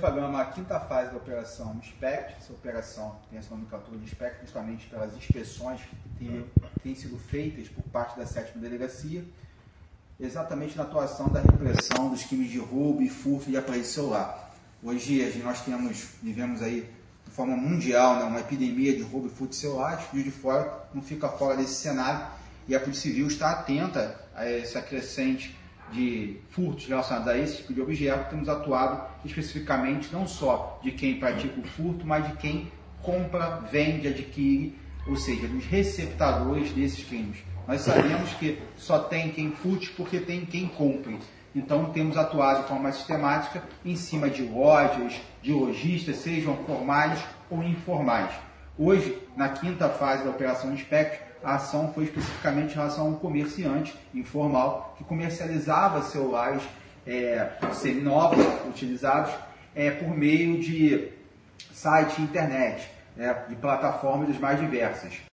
Fabiano, a quinta fase da operação SPECT. Essa operação tem essa nomenclatura de SPECT justamente pelas inspeções que têm sido feitas por parte da 7ª Delegacia, exatamente na atuação da repressão dos crimes de roubo e furto de aparelho celular. Hoje nós vivemos aí de forma mundial, né, uma epidemia de roubo e furto de celular. O Juiz de Fora não fica fora desse cenário e a Polícia Civil está atenta a essa crescente de furtos relacionados a esse tipo de objeto. Temos atuado especificamente não só de quem pratica o furto, mas de quem compra, vende, adquire, ou seja, dos receptadores desses crimes. Nós sabemos que só tem quem furte porque tem quem compre. Então temos atuado de forma sistemática em cima de lojas, de lojistas, sejam formais ou informais. Hoje, na quinta fase da Operação Inspect, a ação foi especificamente em relação a um comerciante informal que comercializava celulares seminovos, utilizados por meio de site internet, de plataformas das mais diversas.